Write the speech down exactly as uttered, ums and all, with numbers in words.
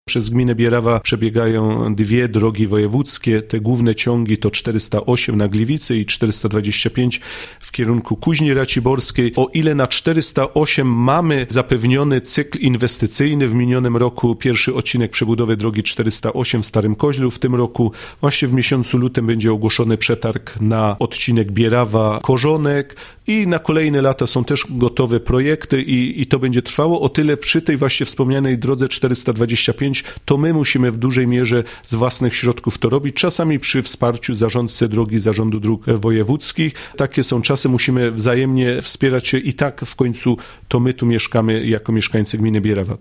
Przez gminę Bierawa przebiegają dwie drogi wojewódzkie. Te główne ciągi to czterysta osiem na Gliwice i czterysta dwadzieścia pięć w kierunku Kuźni Raciborskiej. O ile na czterysta osiem mamy zapewniony cykl inwestycyjny, w minionym roku pierwszy odcinek przebudowy drogi czterysta osiem w Starym Koźlu, w tym roku właśnie w miesiącu lutym będzie ogłoszony przetarg na odcinek Bierawa-Korzonek i na kolejne lata są też gotowe projekty i, i to będzie trwało. O tyle przy tej właśnie wspomnianej drodze czterysta dwadzieścia pięć to my musimy w dużej mierze z własnych środków to robić, czasami przy wsparciu zarządcy drogi Zarządu Dróg Wojewódzkich. Takie są czasy, musimy wzajemnie wspierać się i tak w końcu to my tu mieszkamy jako mieszkańcy gminy Bierawa.